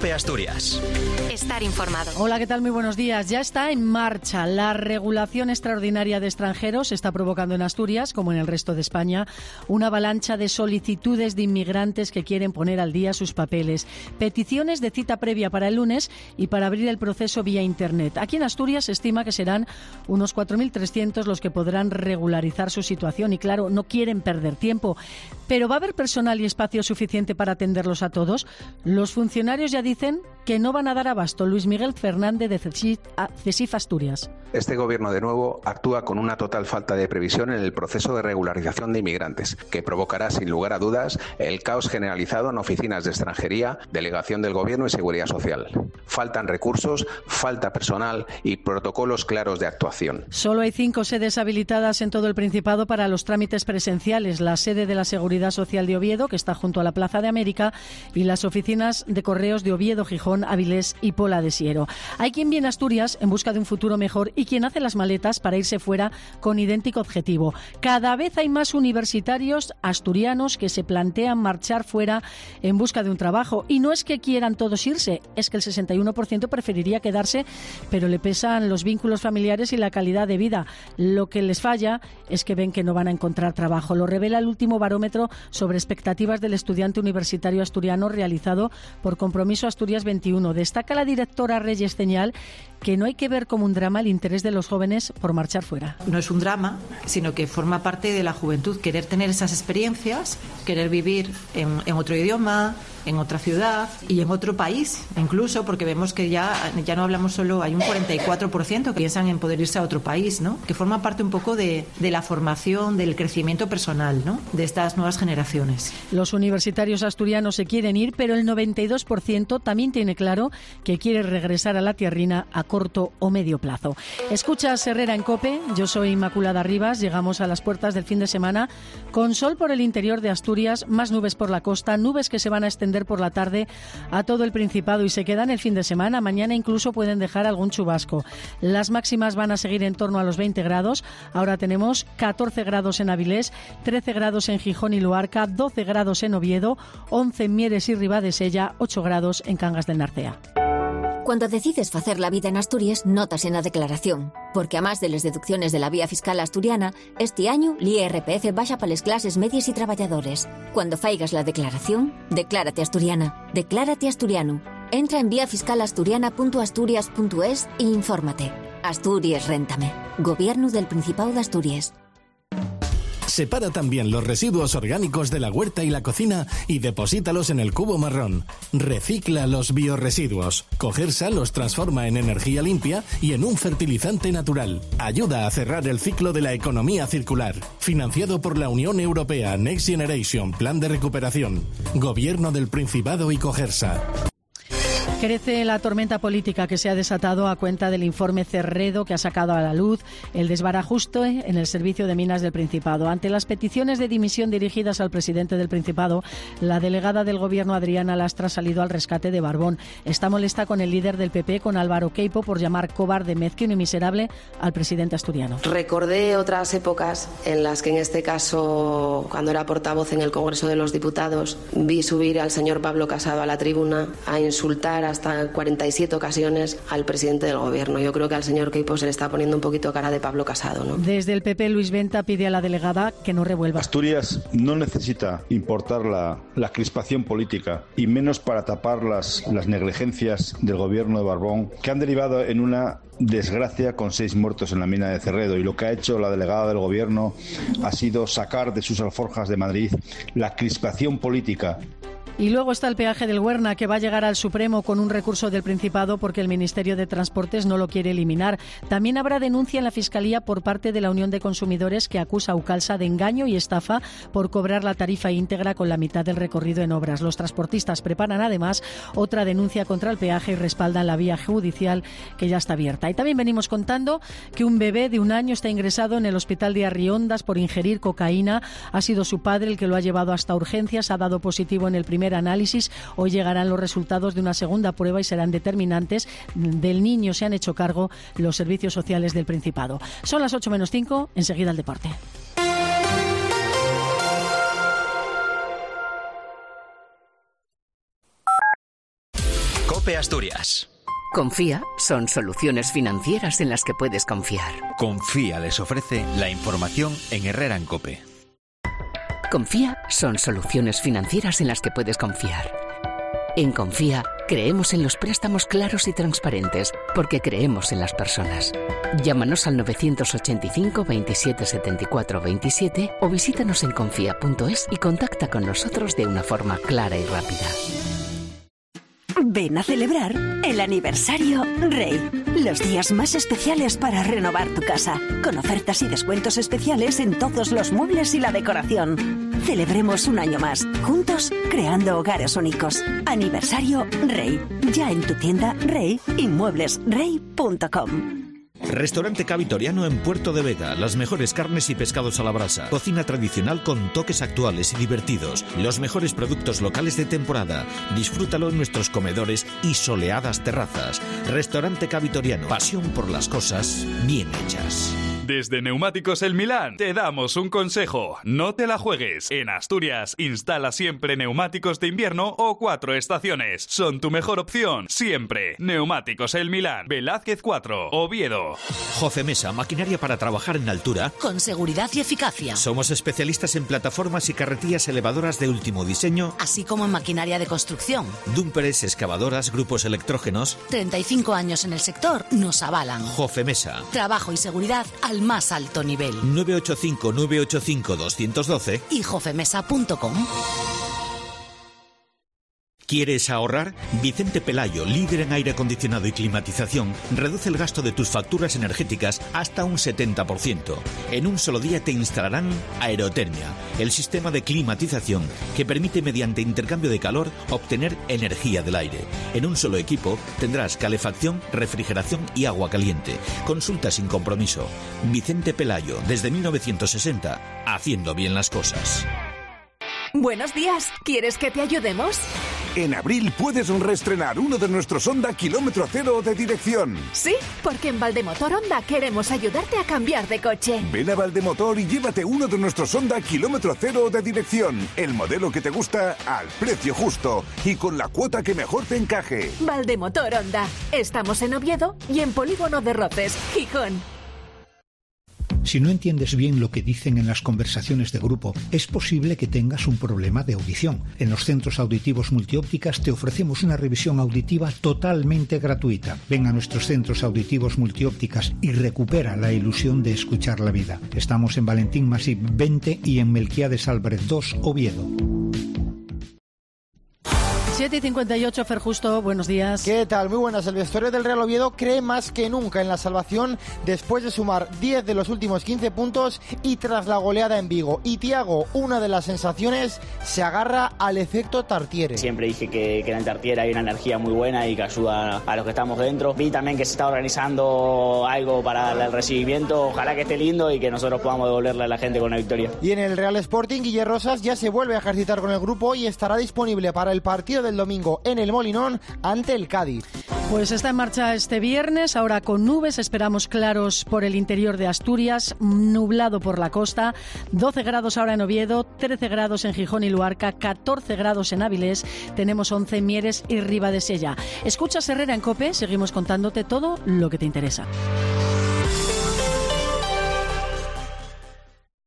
COPE Asturias. Estar informado. Hola, ¿qué tal? Muy buenos días. Ya está en marcha la regulación extraordinaria de extranjeros. Está provocando en Asturias, como en el resto de España, una avalancha de solicitudes de inmigrantes que quieren poner al día sus papeles. Peticiones de cita previa para el lunes y para abrir el proceso vía Internet. Aquí en Asturias se estima que serán unos 4.300 los que podrán regularizar su situación y, claro, no quieren perder tiempo. Pero ¿va a haber personal y espacio suficiente para atenderlos a todos? Los funcionarios ya dicen que no van a dar abasto. Luis Miguel Fernández de CESIF Asturias. Este gobierno de nuevo actúa con una total falta de previsión en el proceso de regularización de inmigrantes, que provocará sin lugar a dudas el caos generalizado en oficinas de extranjería, delegación del gobierno y seguridad social. Faltan recursos, falta personal y protocolos claros de actuación. Solo hay 5 sedes habilitadas en todo el Principado para los trámites presenciales. La sede de la Seguridad Social de Oviedo, que está junto a la Plaza de América, y las oficinas de correos de Oviedo, Gijón, Avilés y Pola de Siero. Hay quien viene a Asturias en busca de un futuro mejor y quien hace las maletas para irse fuera con idéntico objetivo. Cada vez hay más universitarios asturianos que se plantean marchar fuera en busca de un trabajo. Y no es que quieran todos irse, es que el 61% preferiría quedarse, pero le pesan los vínculos familiares y la calidad de vida. Lo que les falla es que ven que no van a encontrar trabajo. Lo revela el último barómetro sobre expectativas del estudiante universitario asturiano realizado por Compromiso Asturias 21. Destaca la directora Reyes Ceñal que no hay que ver como un drama el interés de los jóvenes por marchar fuera. No es un drama, sino que forma parte de la juventud, querer tener esas experiencias, querer vivir en otro idioma, en otra ciudad y en otro país, incluso porque vemos que ya no hablamos solo, hay un 44% que piensan en poder irse a otro país, ¿no? Que forma parte un poco de la formación, del crecimiento personal, ¿no? De estas nuevas generaciones. Los universitarios asturianos se quieren ir, pero el 92% también tiene claro que quiere regresar a la tierrina a corto o medio plazo. Escuchas Herrera en COPE, yo soy Inmaculada Rivas, llegamos a las puertas del fin de semana con sol por el interior de Asturias, más nubes por la costa, nubes que se van a extender por la tarde a todo el Principado y se quedan el fin de semana. Mañana incluso pueden dejar algún chubasco. Las máximas van a seguir en torno a los 20 grados. Ahora tenemos 14 grados en Avilés, 13 grados en Gijón y Luarca, 12 grados en Oviedo, 11 en Mieres y Ribadesella, 8 grados en Cangas del Narcea. Cuando decides facer la vida en Asturias, notas en la declaración. Porque a más de las deducciones de la vía fiscal asturiana, este año l'IRPF baja para las clases medias y trabajadores. Cuando faigas la declaración, declárate asturiana. Declárate asturiano. Entra en viafiscalasturiana.asturias.es e infórmate. Asturias Réntame. Gobierno del Principado de Asturias. Separa también los residuos orgánicos de la huerta y la cocina y deposítalos en el cubo marrón. Recicla los biorresiduos. Cogersa los transforma en energía limpia y en un fertilizante natural. Ayuda a cerrar el ciclo de la economía circular. Financiado por la Unión Europea Next Generation Plan de Recuperación. Gobierno del Principado y Cogersa. Crece la tormenta política que se ha desatado a cuenta del informe Cerredo que ha sacado a la luz el desbarajuste en el Servicio de Minas del Principado. Ante las peticiones de dimisión dirigidas al presidente del Principado, la delegada del Gobierno, Adriana Lastra, ha salido al rescate de Barbón. Está molesta con el líder del PP, con Álvaro Queipo, por llamar cobarde, mezquino y miserable al presidente asturiano. Recordé otras épocas en las que, en este caso, cuando era portavoz en el Congreso de los Diputados, vi subir al señor Pablo Casado a la tribuna a insultar hasta 47 ocasiones al presidente del Gobierno. Yo creo que al señor Queipo se le está poniendo un poquito cara de Pablo Casado, ¿no? Desde el PP, Luis Venta pide a la delegada que no revuelva. Asturias no necesita importar la crispación política, y menos para tapar las negligencias del Gobierno de Barbón, que han derivado en una desgracia con 6 muertos en la mina de Cerredo. Y lo que ha hecho la delegada del Gobierno ha sido sacar de sus alforjas de Madrid la crispación política. Y luego está el peaje del Huerna, que va a llegar al Supremo con un recurso del Principado porque el Ministerio de Transportes no lo quiere eliminar. También habrá denuncia en la Fiscalía por parte de la Unión de Consumidores, que acusa a Ucalsa de engaño y estafa por cobrar la tarifa íntegra con la mitad del recorrido en obras. Los transportistas preparan además otra denuncia contra el peaje y respaldan la vía judicial, que ya está abierta. Y también venimos contando que un bebé de 1 año está ingresado en el hospital de Arriondas por ingerir cocaína. Ha sido su padre el que lo ha llevado hasta urgencias. Ha dado positivo en el primer análisis. Hoy llegarán los resultados de una segunda prueba y serán determinantes. Del niño se han hecho cargo los servicios sociales del Principado. Son las 8 menos 5, enseguida el deporte. COPE Asturias. Confía son soluciones financieras en las que puedes confiar. Confía les ofrece la información en Herrera en COPE. Confía son soluciones financieras en las que puedes confiar. En Confía creemos en los préstamos claros y transparentes porque creemos en las personas. Llámanos al 985 27 74 27 o visítanos en confía.es y contacta con nosotros de una forma clara y rápida. Ven a celebrar el aniversario Rey. Los días más especiales para renovar tu casa, con ofertas y descuentos especiales en todos los muebles y la decoración. Celebremos un año más, juntos creando hogares únicos. Aniversario Rey. Ya en tu tienda Rey y mueblesrey.com. Restaurante Cavitoriano en Puerto de Vega. Las mejores carnes y pescados a la brasa. Cocina tradicional con toques actuales y divertidos. Los mejores productos locales de temporada. Disfrútalo en nuestros comedores y soleadas terrazas. Restaurante Cavitoriano. Pasión por las cosas bien hechas. Desde Neumáticos El Milán te damos un consejo. No te la juegues. En Asturias, instala siempre neumáticos de invierno o 4 estaciones. Son tu mejor opción, siempre. Neumáticos El Milán, Velázquez 4, Oviedo. Jofemesa, maquinaria para trabajar en altura. Con seguridad y eficacia. Somos especialistas en plataformas y carretillas elevadoras de último diseño. Así como en maquinaria de construcción. Dúmperes, excavadoras, grupos electrógenos. 35 años en el sector nos avalan. Jofemesa. Trabajo y seguridad al más alto nivel. 985-985-212 y jofemesa.com. ¿Quieres ahorrar? Vicente Pelayo, líder en aire acondicionado y climatización, reduce el gasto de tus facturas energéticas hasta un 70%. En un solo día te instalarán Aerotermia, el sistema de climatización que permite mediante intercambio de calor obtener energía del aire. En un solo equipo tendrás calefacción, refrigeración y agua caliente. Consulta sin compromiso. Vicente Pelayo, desde 1960, haciendo bien las cosas. Buenos días, ¿quieres que te ayudemos? En abril puedes reestrenar uno de nuestros Honda Kilómetro Cero de dirección. Sí, porque en Valdemotor Honda queremos ayudarte a cambiar de coche. Ven a Valdemotor y llévate uno de nuestros Honda Kilómetro Cero de dirección. El modelo que te gusta al precio justo y con la cuota que mejor te encaje. Valdemotor Honda. Estamos en Oviedo y en Polígono de Roces, Gijón. Si no entiendes bien lo que dicen en las conversaciones de grupo, es posible que tengas un problema de audición. En los centros auditivos Multiópticas te ofrecemos una revisión auditiva totalmente gratuita. Ven a nuestros centros auditivos Multiópticas y recupera la ilusión de escuchar la vida. Estamos en Valentín Masip 20 y en Melquiades Álvarez 2, Oviedo. 7:58, Fer Justo, buenos días. ¿Qué tal? Muy buenas. El vestuario del Real Oviedo cree más que nunca en la salvación después de sumar 10 de los últimos 15 puntos y tras la goleada en Vigo. Y Thiago, una de las sensaciones, se agarra al efecto Tartiere. Siempre dije que en el Tartiere hay una energía muy buena y que ayuda a los que estamos dentro. Vi también que se está organizando algo para el recibimiento. Ojalá que esté lindo y que nosotros podamos devolverle a la gente con la victoria. Y en el Real Sporting, Guille Rosas ya se vuelve a ejercitar con el grupo y estará disponible para el partido del domingo en el Molinón ante el Cádiz. Pues está en marcha este viernes, ahora con nubes, esperamos claros por el interior de Asturias, nublado por la costa, 12 grados ahora en Oviedo, 13 grados en Gijón y Luarca, 14 grados en Avilés, tenemos 11 en Mieres y Ribadesella. Escuchas Herrera en COPE, seguimos contándote todo lo que te interesa.